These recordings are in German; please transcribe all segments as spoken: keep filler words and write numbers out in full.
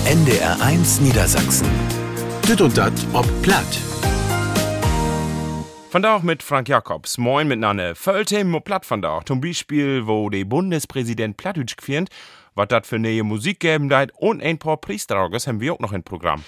N D R eins Niedersachsen. Dit und dat ob Platt. Vandaag mit Frank Jacobs. Moin miteinander. Vollthemen ob Platt vandaag. Zum Beispiel, wo der Bundespräsident Plattdeutsch gefirnt, was dat für neue Musik geben deit und ein paar Priesterauges haben wir auch noch im Programm.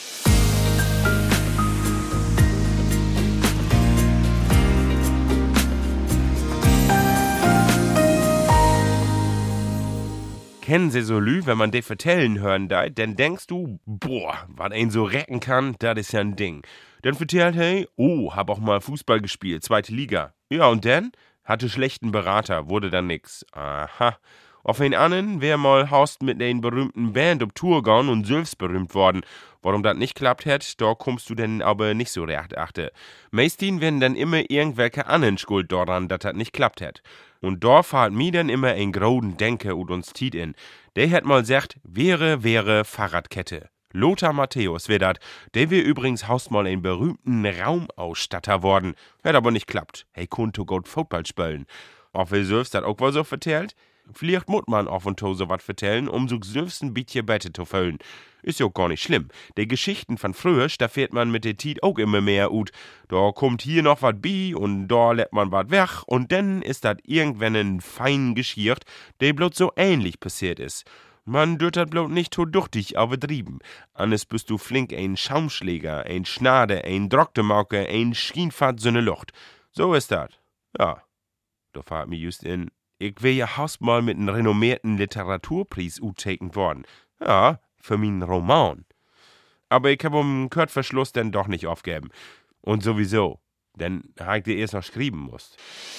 Kennen Sie so Lü, wenn man die vertellen hören deit, dann denkst du, boah, was ein so recken kann, das ist ja ein Ding. Dann vertellt hey, oh, hab auch mal Fußball gespielt, zweite Liga. Ja, und dann? Hatte schlechten Berater, wurde dann nix. Aha. Auf einen anderen wär mal Horst mit den berühmten Band auf Tour gegangen und selbst berühmt worden. Warum das nicht klappt hätt, da kommst du denn aber nicht so recht achte. Meistens werden dann immer irgendwelche anderen schuld daran, dass das nicht klappt hätt. Und da fahrt mir dann immer ein groden Denker ut uns Tiet in. Der hätt mal gesagt, wäre, wäre Fahrradkette. Lothar Matthäus wär dat. Der wär übrigens haust mal einen berühmten Raumausstatter worden. Hätt aber nicht klappt. Hey, konnte gut Football spielen. Auch wie selbst dat auch wohl so vertellt? Vielleicht muss man auf und to so wat vertellen, um so selbst ein bisschen Bette zu füllen. Ist ja gar nicht schlimm. Die Geschichten von früher, da fährt man mit der Tiet auch immer mehr ut. Da kommt hier noch wat bi und da lädt man wat weg und dann ist dat irgendwann ein fein Geschicht, der bloß so ähnlich passiert ist. Man dürft dat bloß nicht so duchtig übertrieben. Anders bist du flink ein Schaumschläger, ein Schnade, ein Drocktemauke, ein Schienfahrt so ne Lucht. So ist dat. Ja, da fahrt mir just in. Ich wär ja haust mal mit einem renommierten Literaturpreis uttekend worden. Ja, für meinen Roman. Aber ich hab um Kurzverschluss dann doch nicht aufgeben. Und sowieso, denn hab ich dir erst noch schreiben musst.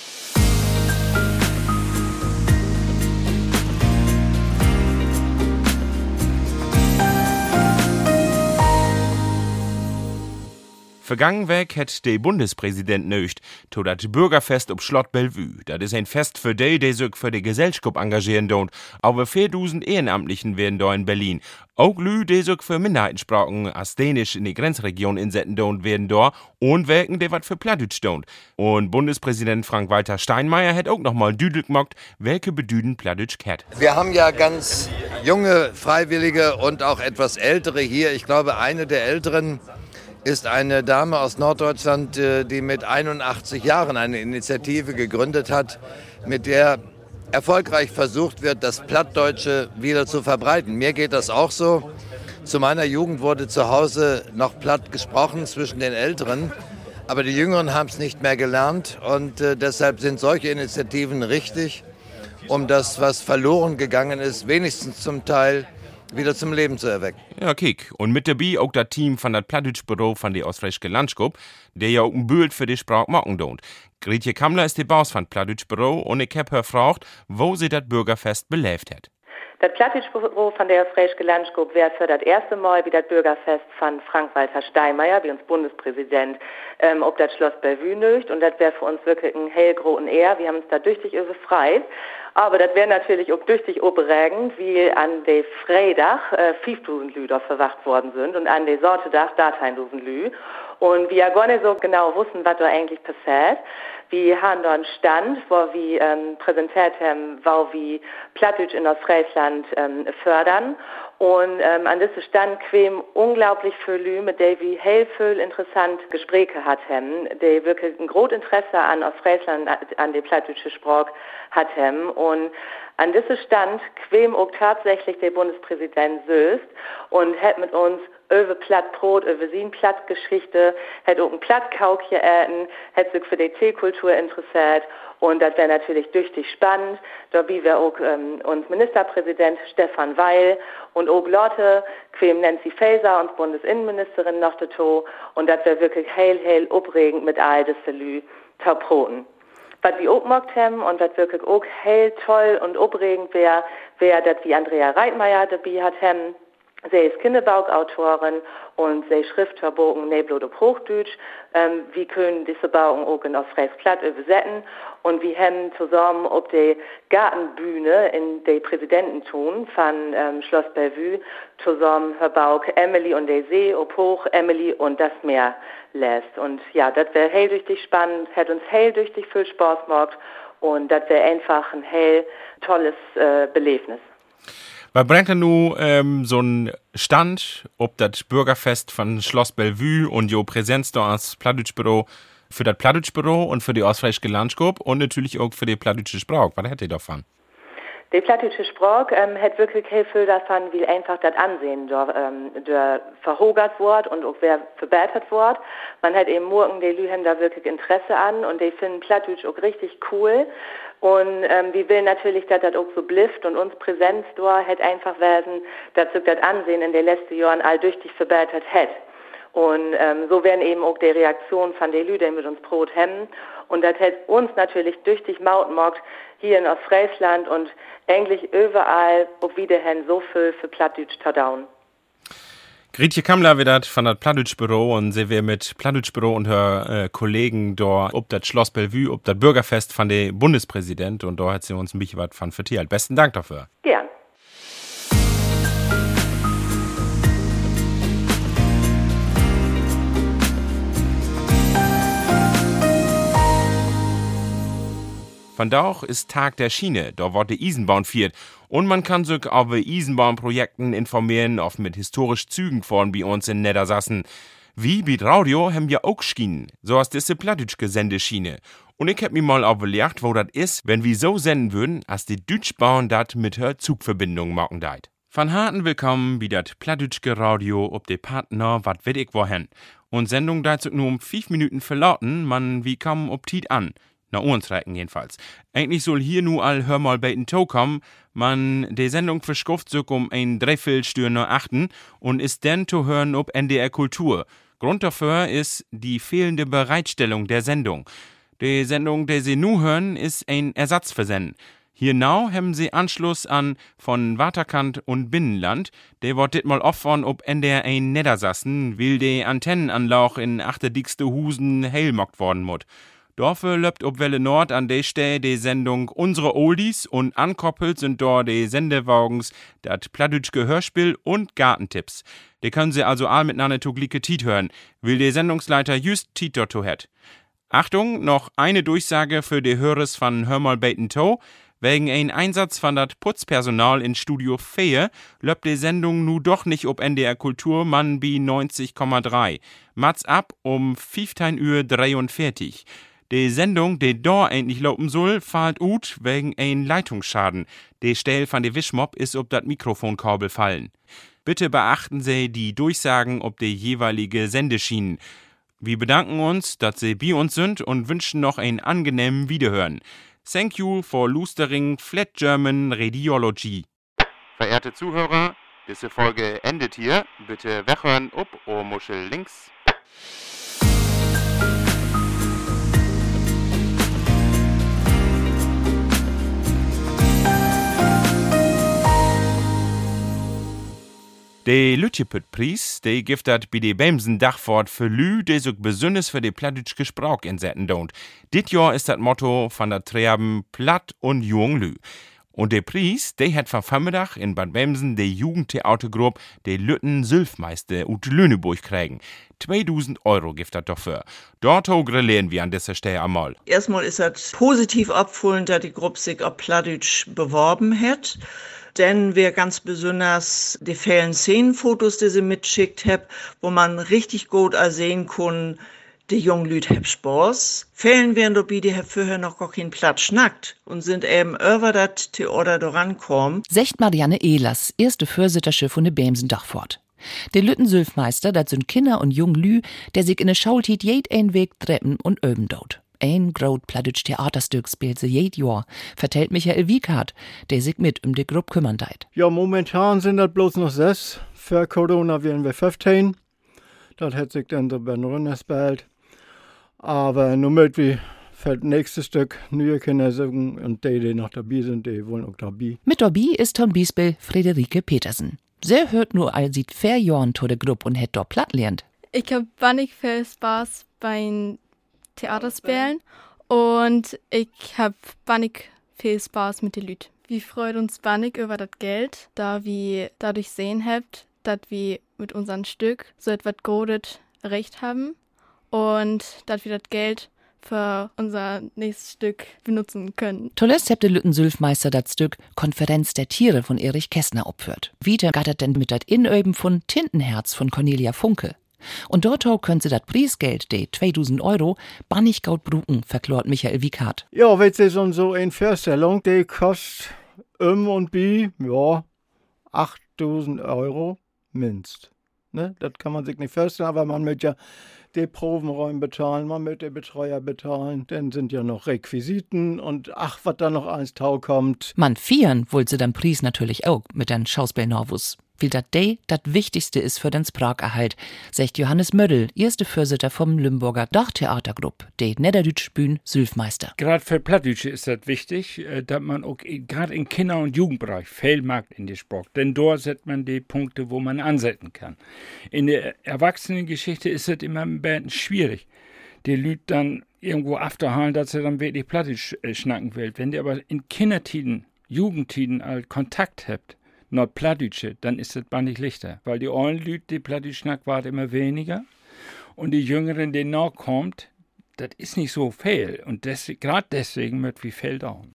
Vergangen weg hätt der Bundespräsident nöcht, to dat Bürgerfest ob Schlott Bellevue. Dat is ein Fest für die, die sich für die Gesellschaft engagieren don't. Aber viertausend Ehrenamtlichen werden da in Berlin. Auch Lü, die sich für Minderheitensprachen als Dänisch in die Grenzregion insetzen don't, werden da und wirken, die wat für Plattdeutsch don't. Und Bundespräsident Frank-Walter Steinmeier hätt auch noch mal düdel gemacht, welche Bedüden Plattdeutsch kennt. Wir haben ja ganz junge Freiwillige und auch etwas ältere hier. Ich glaube, eine der älteren ist eine Dame aus Norddeutschland, die mit einundachtzig Jahren eine Initiative gegründet hat, mit der erfolgreich versucht wird, das Plattdeutsche wieder zu verbreiten. Mir geht das auch so. Zu meiner Jugend wurde zu Hause noch Platt gesprochen zwischen den Älteren, aber die Jüngeren haben es nicht mehr gelernt und äh, deshalb sind solche Initiativen richtig, um das, was verloren gegangen ist, wenigstens zum Teil wieder zum Leben zu erwecken. Ja, kick. Und mit dabei auch das Team von das Plattdeutsch-Büro von der Ostfriesische Landschap, der ja auch ein Bild für die Sprache machen tut. Gretje Kammler ist die Boss von Plattdeutsch-Büro und ich hab her gefragt, wo sie das Bürgerfest belebt hat. Das Plattdeutsch-Büro von der Ostfriesische Landschap wäre für das erste Mal wie das Bürgerfest von Frank-Walter Steinmeier, wie uns Bundespräsident, ähm, ob das Schloss Bellevue nöcht. Und das wäre für uns wirklich ein hellgroßen Ehr. Wir haben uns da tüchtig überfreit. Aber das wäre natürlich auch tüchtig überregend, wie an der Freitag äh, fünftausend Lü da verwacht worden sind und an der Sortedach dreitausend Lü. Und wir ja gar nicht so genau wussten, was da eigentlich passiert. Wir haben da einen Stand, wo wir ähm, präsentiert haben, wo wir Plattdeutsch in Ostfriesland ähm, fördern. Und ähm, an diesem Stand kamen unglaublich viele Leute, mit denen wir heel viel interessante Gespräche hatten, die wirklich ein großes Interesse an Ostfriesland, an der plattdeutschen Sprache hatten. Und an diesem Stand kam auch tatsächlich der Bundespräsident selbst und hat mit uns über Plattbrot, über seine Plattgeschichte, hat auch ein Plattkauk gegessen, hat sich für die Teekultur interessiert. Und das wäre natürlich tüchtig spannend. Dabei wäre auch ähm, uns Ministerpräsident Stefan Weil und auch Lotte, quem Nancy Faeser, uns Bundesinnenministerin, noch dazu. Und das wäre wirklich hell, hell aufregend mit all diesen Lü Tauproten. Was wir auch gemacht haben und was wirklich auch hell toll und aufregend wäre, wäre, dass wir Andrea Reitmeier dabei hatten. Sie ist Kinderbuchautorin und sie Schriftverbogen Neblood auf Hochdeutsch. Ähm, wir können diese Bauung auch in Ostfriesland übersetzen und wir haben zusammen auf der Gartenbühne in der Präsidententon von ähm, Schloss Bellevue zusammen Herr Bauch Emily und der See auf Hoch Emily und das Meer lässt. Und ja, das wäre helldüchtig spannend, hat uns helldüchtig viel Spaß gemacht und das wäre einfach ein hell tolles äh, Belebnis. Was bringt denn nun ähm, so ein Stand, ob das Bürgerfest von Schloss Bellevue und jo Präsenz da als Plattdeutschbüro für das Plattdeutschbüro und für die Ostfriesische Landesgruppe und natürlich auch für die Plattdeutsche Sprache. Was hättet ihr davon? Die plattdeutsche Sprache ähm, hat wirklich viel viel davon, wie einfach das Ansehen der, ähm, der verhogert wird und auch wer verbessert wird. Man hat eben morgen, die Leute da wirklich Interesse an und die finden Plattdeutsch auch richtig cool. Und ähm, wir will natürlich, dass das auch so blifft und uns Präsenz da hat einfach werden, dass sich das Ansehen in den letzten Jahren all durch dich verbessert hat. Und ähm, so werden eben auch die Reaktionen von den Leuten mit uns Brot hemmen. Und das hat uns natürlich durch die Mautmarkt hier in Ostfriesland und eigentlich überall auch wiederhin so viel für Plattdeutsch zu down. Grietje Kammler wird von das Plattdeutschbüro und sie wir mit Plattdeutschbüro und her äh, Kollegen da ob das Schloss Bellevue, ob das Bürgerfest von der Bundespräsident und da hat sie uns ein bisschen was von vertiert. Besten Dank dafür. Gern. Von Dauch ist Tag der Schiene, da wird die Eisenbahn viert. Und man kann sich auf Eisenbahnprojekten informieren, oft mit historisch Zügen vorn bei uns in Niedersachsen. Wie bei Radio haben wir auch Schienen, so als diese plattdeutsche Sendeschiene. Und ich hab mir mal überlegt, wo das ist, wenn wir so senden würden, als die Deutschbahn das mit her Zugverbindung machen deit. Von harten willkommen wie das plattdeutsche Radio ob de Partner, wat weet ich wohin. Und Sendung deit sich nur um fünf Minuten verlauten, man wie kommen ob Tiet an. Na, uns reiten jedenfalls. Eigentlich soll hier nur all hör mal bei den Toe kommen, man die Sendung verschufft sich um ein Dreiviertelstunde achten und ist dann zu hören ob N D R Kultur. Grund dafür ist die fehlende Bereitstellung der Sendung. Die Sendung, die Sie nu hören, ist ein Ersatz für Senden. Hier now haben Sie Anschluss an von Waterkant und Binnenland. Der wird dit mal offern ob N D R eins Niedersachsen, will die Antennenanlauch in achterdickste Husen hellmockt worden mut. Dafür löpt ob Welle Nord an der Stelle die Sendung Unsere Oldies und ankoppelt sind dort die Sendewagens, das plattdeutsche Hörspiel und Gartentipps. Die können Sie also all miteinander zu glicke Tiet hören, will der Sendungsleiter just Tiet dort het. Achtung, noch eine Durchsage für die Hörers von Hör mal Beten To. Wegen ein Einsatz von dat Putzpersonal in Studio vier löbt die Sendung nu doch nicht ob N D R Kultur, man bi neunzig Komma drei. Mats ab um fünfzehn Uhr dreiundvierzig. Die Sendung, die da endlich laufen soll, fällt ut wegen ein Leitungsschaden. Die Stelle von der Wischmopp ist ob dat Mikrofonkabel fallen. Bitte beachten Sie die Durchsagen ob die jeweilige Sendeschienen. Wir bedanken uns, dass Sie bei uns sind und wünschen noch ein angenehmen Wiederhören. Thank you for Lustering Flat German Radiology. Verehrte Zuhörer, diese Folge endet hier. Bitte weghören ob Ohrmuschel links. De Lütjepüt-Preis, de gibt dat bei de Bämsen Dachfort für Lü, de so besonders für de plattdeutsche Sprach insetzen don't. Dit Jahr ist das Motto von der Treaben Platt und Jung Lü. Und de Preis, de hat vom Vormittag in Bad Bämsen de Jugendtheatergruppe de Lütten Sülfmeister ut Lüneburg kriegen. zweitausend Euro gibt das dafür. Dort grillieren wir an dieser Stelle einmal. Erstmal ist das positiv abgefühlt, dass die Gruppe sich auf Plattdeutsch beworben hat. Denn wir ganz besonders die vielen Szenenfotos, die sie mitschickt haben, wo man richtig gut sehen kann, die jungen Leute haben Spaß. Fällen werden dabei, die haben vorher noch gar keinen Platz schnackt und sind eben über das Theater da rankommen. Secht Marianne Ehlers, erste Vorsittersche von der Bämsen Dachfort. Der Lüttensülfmeister, das sind Kinder und jung Lü, der sich in der Schaultit jed ein Weg treppen und öben dort. Ein grot plattdeutsch Theaterstück spielt sie jed Jahr, vertellt Michael Wiekhardt, der sich mit um die Gruppe kümmern deit. Ja, momentan sind das bloß noch sechs. Für Corona werden wir fünfzehn. Das hat sich dann der Ben Rönners bald. Aber nur mit wie für das nächste Stück neue Kinder singen und die, die noch dabei sind, die wollen auch dabei. Mit dabei ist Tom Biesbel Friederike Petersen. Sie hört nur all sieht vier Jahren zu der Gruppe und hat dort platt lernt. Ich hab wahnsinnig viel Spaß beim Theaterspielen und ich hab wahnsinnig viel Spaß mit den Leuten. Wir freuen uns wahnsinnig über das Geld, da wir dadurch sehen habt, dass wir mit unserem Stück so etwas Großes erreicht haben und dass wir das Geld für unser nächstes Stück benutzen können. Zuletzt habt der Lütten-Sülfmeister das Stück Konferenz der Tiere von Erich Kästner opführt. Wieder gattert denn mit dat Inöben von Tintenherz von Cornelia Funke. Und dort auch können sie dat Preisgeld, de zweitausend Euro, bannig gaut bruken, verklort Michael Wieckhardt. Ja, wenn sie so, so eine Vorstellung, die kostet um und bi, ja, achttausend Euro mindest. Ne? Das kann man sich nicht vorstellen, aber man muss ja die Probenräume bezahlen, man muss den Betreuer bezahlen, dann sind ja noch Requisiten und ach, was da noch eins Tau kommt. Man vieren wollt sie den Preis natürlich auch mit den Schauspiel Norvus. Weil dat Day dat Wichtigste ist für den Spracherhalt, sagt Johannes Mödel, erste Vorsitter vom Limburger Dachtheatergrupp, de Niederdütsch Bühn Sülfmeister. Gerade für Plattdütsche ist das wichtig, dass man auch gerade im Kinder- und Jugendbereich viel mag in die Sprache. Denn dort setzt man die Punkte, wo man ansetzen kann. In der Erwachsenengeschichte ist es immer ein bisschen schwierig, die Leute dann irgendwo afterhalen, dass sie dann wirklich Plattdütsch äh, schnacken will. Wenn ihr aber in Kindertiden, Jugendtiden all Kontakt habt, not Plattdütsche, dann ist das bannig lichter. Weil die alten Leute, die Plattdütsch schnacken, waren immer weniger. Und die Jüngeren, die noch kommt, das ist nicht so viel. Und gerade deswegen wird wie viel dauern.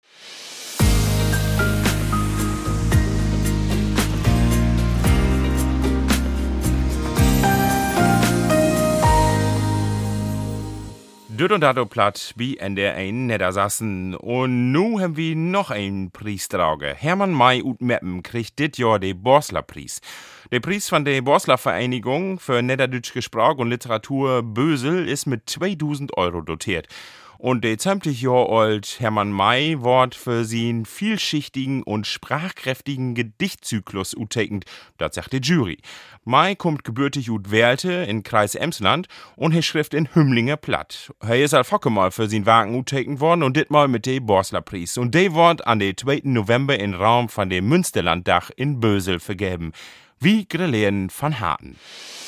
Düt und dato platt wie in der ein Niedersassen. Und nu haben wir noch einen Preistrage. Hermann May ut Meppen kriegt dit Jahr den Borsler-Preis. Der Preis von der Borsler Vereinigung für Niederdütsche Sprache und Literatur Bösel ist mit zweitausend Euro dotiert. Und der zwanzig Jahre alt Hermann May wird für seinen vielschichtigen und sprachkräftigen Gedichtzyklus utekend, das sagt die Jury. May kommt gebürtig ut Werlte in Kreis Emsland und er schrift in Hümmlinger Platt. Er ist al Focke mal für sein Wagen utekend worden und dit mal mit dem Borsler-Preis. Und der wird an den zweiten November in Raum von dem Münsterlanddach in Bösel vergeben. Wie Grillen van Harten.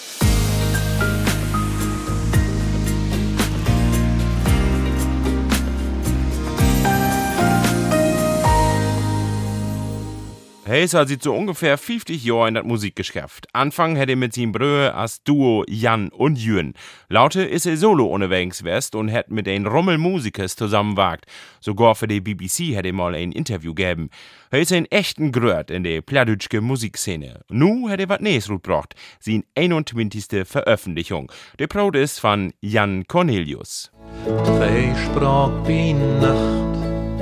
Hey, ist also so ungefähr fünfzig Jahre in das Musikgeschäft. Anfangen hätte er mit seinem Brüder als Duo Jan und Jürgen. Laute ist er solo unterwegs west und hat mit den Rummelmusikers zusammenwagt. Sogar für die B B C hätte er mal ein Interview gegeben. Er ist ein echten Gröt in der plattdütschen Musikszene. Nu hätte er was Nähes gebracht, seine einundzwanzigste Veröffentlichung. Der Brot ist von Jan Cornelius. Drei sprach wie Nacht,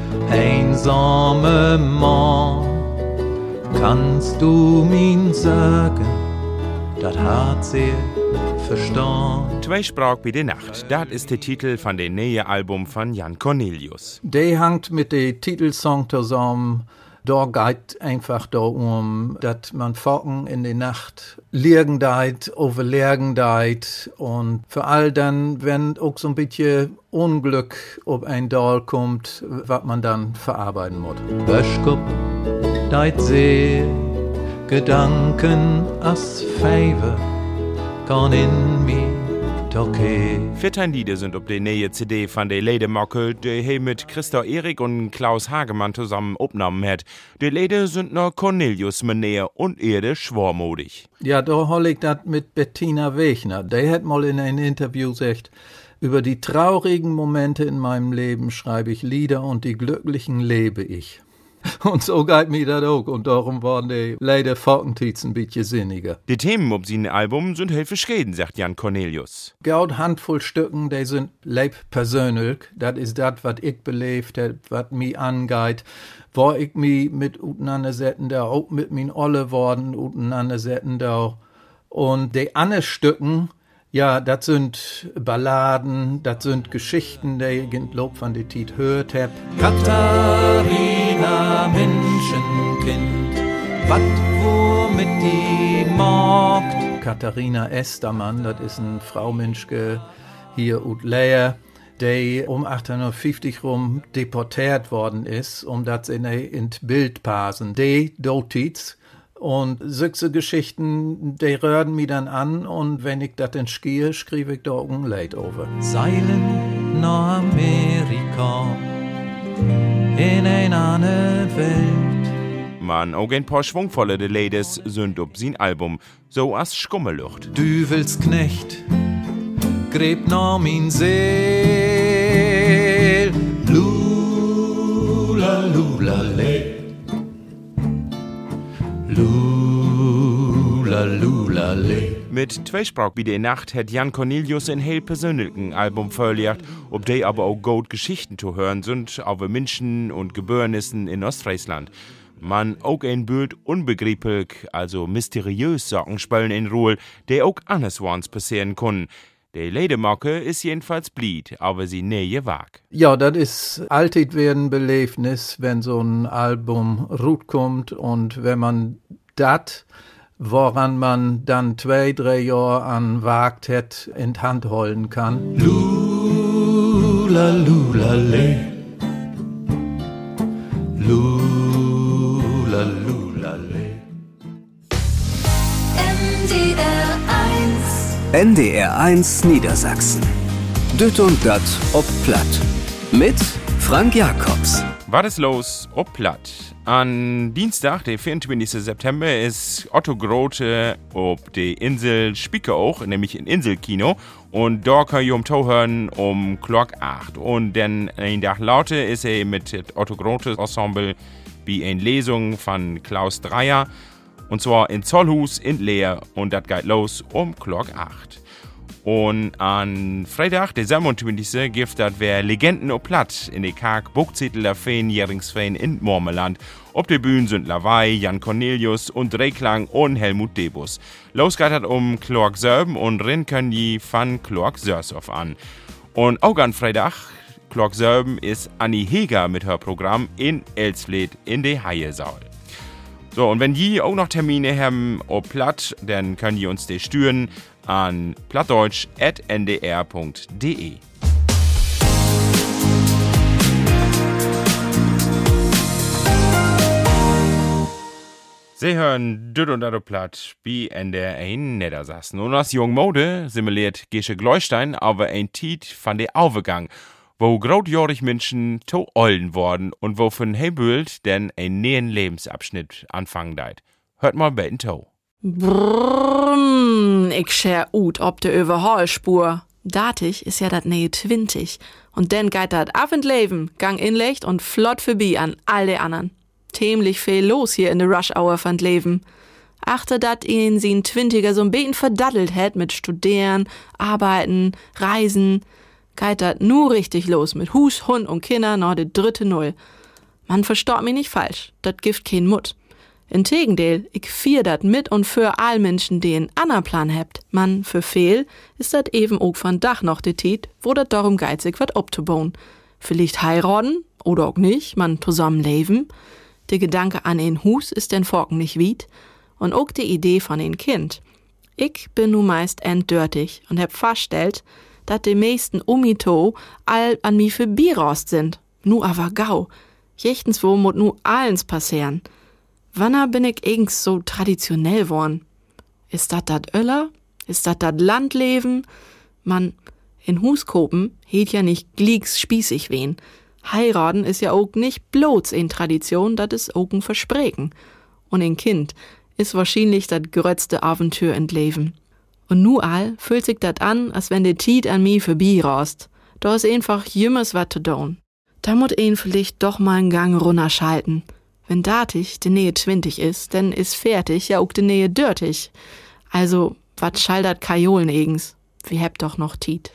einsame Mann. Kannst du mir sagen, das hat sie verstanden. Zwei Sprach bei der Nacht, das ist der Titel von dem neuen Album von Jan Cornelius. Der hängt mit dem Titelsong zusammen. Da geht einfach darum, dass man Focken in der Nacht liegen deit, overlegen deit und vor allem dann, wenn auch so ein bisschen Unglück auf ein Dal kommt, was man dann verarbeiten muss. Wäschkup, deit See, Gedanken as Favor, gone in me. Okay. vierzehn Lieder sind auf der neue C D von der Ledemocke, die er mit Christa Erik und Klaus Hagemann zusammen aufgenommen hat. Die Lieder sind noch Cornelius Meneer und Erde schwormodig. Ja, da hol ich das mit Bettina Wechner. Die hat mal in einem Interview gesagt, über die traurigen Momente in meinem Leben schreibe ich Lieder und die glücklichen lebe ich. Und so geht mir das auch. Und darum waren die leider Fockentiz ein bisschen sinniger. Die Themen auf seinem Album sind heel verschieden, sagt Jan Cornelius. Gaut Handvoll Stücken, die sind leib persönlich. Das ist das, was ich belebt habe, was mich angeht. Wo ich mich mit auseinandersetzen, da auch mit meinen Olle worden auseinandersetzen, da. Und die anderen Stücken, ja, das sind Balladen, das sind Geschichten, die ich in Lob von der Tiet hört hab. Katharina, Menschenkind, wat wo mit die Magd? Katharina Estermann, das ist ein Fraumenschke hier ut Leer, die um achtzehnhundertfünfzig rum deportiert worden ist, um das in ein Bild passen. Die Dotiz. Und solche Geschichten, die rühren mich dann an und wenn ich das dann schiehe, schriebe ich da auch ein Lied over. Seilen nach Amerika, in eine andere Welt. Man, auch ein paar schwungvolle de Ladies sind auf sein Album, so as Skummelucht. Düvelsknecht, gräb nach min See. Lulalulale. Mit Zweisprach wie die Nacht hat Jan Cornelius ein heel persönlichen Album verlegt, ob die aber auch gut Geschichten zu hören sind, über Menschen und Gebührnissen in Ostfriesland. Man auch ein Bild unbegreiflich, also mysteriös Sachen spielen in Ruhe, die auch anderswo passieren können. Die Ledemarke ist jedenfalls blieb, aber sie nähe wag. Ja, das ist alltid wieder ein Belebnis, wenn so ein Album rauskommt und wenn man das, woran man dann zwei, drei Jahre an wagt hat, in die Hand holen kann. Lula, lula, le. Lula, lula, le. N D R eins N D R eins Niedersachsen. Düt und dat ob Platt. Mit Frank Jacobs. Was ist los ob Platt? An Dienstag, der vierundzwanzigsten September, ist Otto Grote ob die Insel Spieker auch, nämlich im Inselkino. Und da kann ich um Tau hören um Glock acht. Und dann ein Tag laute ist er mit Otto Grote Ensemble wie eine Lesung von Klaus Dreyer. Und zwar in Zollhus in Leer. Und das geht los um Glock acht. Und an Freitag, der siebenundzwanzigsten gibt das wer Legenden ob Platt in die Karg Buchzettel der Feenjähringsfeen in Mormeland. Ob der Bühne sind Lawei, Jan Cornelius und Dreiklang und Helmut Debus. Los geht das um Clark Sörben und rin können die von Clark Sörsow an. Und auch an Freitag, Clark Sörben ist Annie Heger mit her Programm in Elsfleth in der Haiesaal. So, und wenn die auch noch Termine haben ob Platt, dann können die uns die stüren an plattdeutsch at n d r punkt d e. Sie hören Düt und dat Platt wie N D R eins Niedersachsen. Und als Jungmode simuliert Gesche Gleustein aber ein Tiet von der Aufgang, wo grautjährig Menschen to ollen worden und wo von Hebült denn ein neuen Lebensabschnitt anfangen deit. Hört mal bei den Tau. Brrrr, ich scher ut ob de Überholspur. Datig ist ja dat nähe twintig. Und denn geht dat ab in Leben, gang inlecht und flott vorbei an all de anderen. Tämlich viel los hier in de Rush-Hour von Leben. Achte dat ihn sin Twintiger so'n beten verdaddelt hätt mit Studieren, Arbeiten, Reisen. Geht dat nur richtig los mit Hus, Hund und Kinder noch de dritte Null. Man verstaut mich nicht falsch, dat gibt kein Mut. In Tegendeel, ich fier dat mit und für all Menschen, die einen anderen Plan hebt. Man, für fehl, ist dat eben auch von Dach noch de Tiet, wo dat darum geizig wat obzubauen. Vielleicht heiraten, oder auch nicht, man zusammen leben. Der Gedanke an ein Hus ist den Forken nicht wied. Und auch die Idee von ein Kind. Ich bin nu meist enddörtig und hab feststellt, dat die meisten Umito all an mi für Bierost sind. Nu aber gau. Jechtens wo mut nu allens passieren. Wann bin ich eigens so traditionell worn? Ist dat dat Öller? Ist dat dat Landleben? Man, in Huskopen heet ja nicht glieks spießig wen. Heiraten ist ja auch nicht bloß in Tradition, dat is auch ein Versprechen. Und ein Kind ist wahrscheinlich dat grötzte Abenteuer in Leben. Und nu all fühlt sich dat an, als wenn de Tiet an mi vorbei rast. Da is einfach jümmers wat zu tun. Da mut ein vielleicht doch mal einen Gang runterschalten. Wenn datig de Nähe twintig ist, denn is fertig ja auch de Nähe dörtig. Also, wat schaldert Kajolen eigens? Wir hebt doch noch Tiet.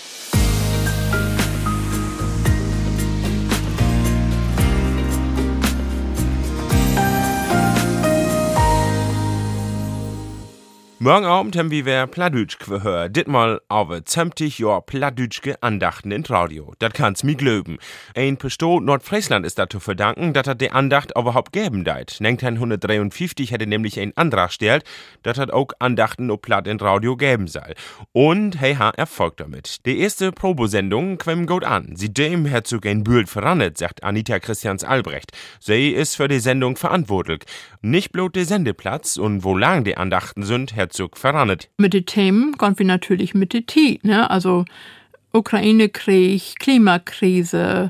Morgen Abend haben wir Plattdütsch gehört. Ditmal aber zwanzig Jahre plattdütschke Andachten in Radio. Das kann's mi glöben. Ein Pisto Nordfriesland ist dazu verdanken, dass er die Andacht überhaupt geben deit. neunzehnhundertdreiundfünfzig hätte nämlich ein Antrag gestellt, dass er auch Andachten ob Platt in Radio geben soll. Und hey ha Erfolg damit. Die erste Probosendung quem gut an. Seitdem hat sich ein Bild verrandet, sagt Anita Christians Albrecht. Sie ist für die Sendung verantwortlich. Nicht bloß der Sendeplatz und wo lang die Andachten sind, hat sich verrandet. Mit den Themen kommen wir natürlich mit der T, ne? Also Ukraine-Krieg, Klimakrise,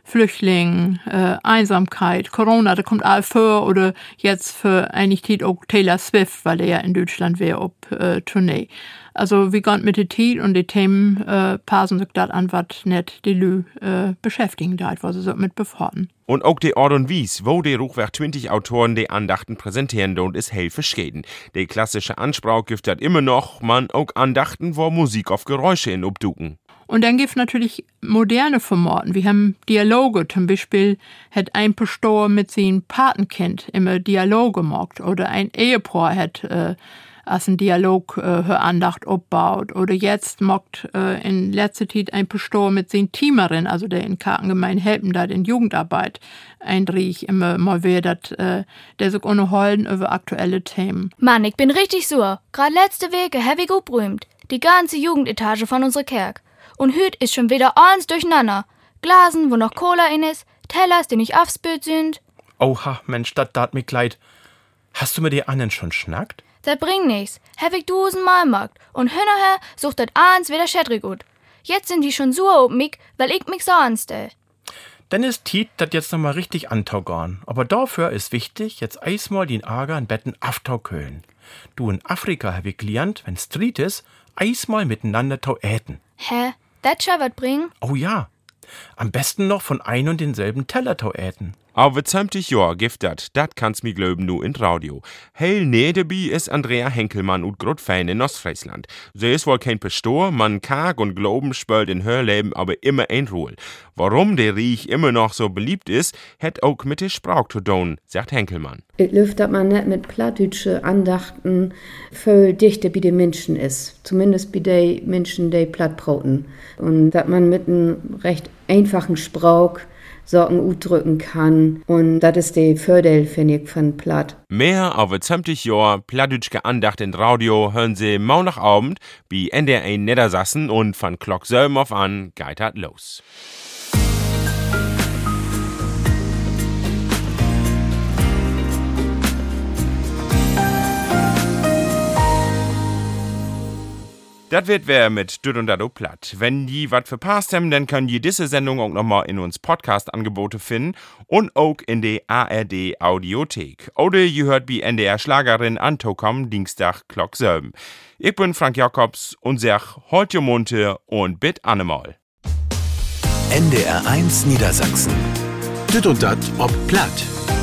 Flüchtlingen, äh, Einsamkeit, Corona, da kommt all vor oder jetzt für eigentlich Zeit auch Taylor Swift, weil er ja in Deutschland wäre, auf äh, Tournee. Also wir gehen mit der Zeit und die Themen äh, passen sich das an, was nicht die Lü äh, beschäftigen, da was sie so mit befahren. Und auch die Art und Wies, wo die Ruchwerk zwanzig Autoren die Andachten präsentieren und ist hell verschieden. Die klassische Ansprache gibt das immer noch, man auch Andachten, wo Musik auf Geräusche in obduken. Und dann gibt es natürlich moderne Formaten. Wir haben Dialoge, zum Beispiel hat ein Pastor mit seinem Patenkind immer Dialoge gemacht oder ein Ehepaar hat äh, als ein Dialog äh, Andacht aufbaut. Oder jetzt macht äh, in letzter Zeit ein Pastor mit seinen Teamerin, also der in Karkengemein helfen da in Jugendarbeit, ein Riech immer mal wieder, äh, der sich unterhalten über aktuelle Themen. Mann, ich bin richtig sauer. Gerade letzte Woche habe ich gebrümt. Die ganze Jugendetage von unserer Kerk. Und hüt ist schon wieder alles durcheinander. Glasen, wo noch Cola in ist, Tellers, die nicht aufspült sind. Oha, Mensch, dat tat mir leid. Hast du mit die anderen schon schnackt? Das bringt nichts. Hab ich tausendmal gemacht. Und hinterher sucht das eins wieder schädrig gut. Jetzt sind die schon sauer auf mich, weil ich mich so anstell. Dann ist Tiet dat jetzt nochmal richtig antaugarn. Aber dafür ist wichtig, jetzt eismal den Ager in Betten aftaukölen. Du in Afrika hab ich gelernt, wenn Street ist, eismal miteinander tau äten. Hä? Das schon was bringen? Oh ja. Am besten noch von ein und denselben Teller tau äten. Aber zwanzig Jahr gibt dat, dat kann's mi glauben nu in Radio. Hell nee dabei ist Andrea Henkelmann und grot fein in Ostfriesland. Sie ist wohl kein Pastor, man kag und Glauben spölt in Hörleben aber immer ein Ruhl. Warum der Riech immer noch so beliebt ist, hat auch mit der Sprache zu tun, sagt Henkelmann. Es läuft, dass man nicht mit plattdeutsche Andachten voll dichter bei den Menschen ist. Zumindest bei den Menschen, die platt brauten. Und dass man mit einem recht einfachen Sprach Sorgen ausdrücken kann. Und das ist der Vorteil, finde ich, von Platt. Mehr als zwanzig Jahre plattdeutsche Andacht in Radio hören Sie Montagabend bei N D R eins Niedersachsen und von Glock sieben auf an geht das los. Das wird wer mit Düt und Dado platt. Wenn die wat verpasst haben, dann können die diese Sendung auch nochmal in uns Podcast-Angebote finden und auch in der A R D-Audiothek. Oder ihr hört wie N D R-Schlagerin Antokom Dienstag Glock sieben. Ich bin Frank Jakobs und sag halt ihr Munte und bitt annemal. N D R eins Niedersachsen. Düt und Dat ob platt.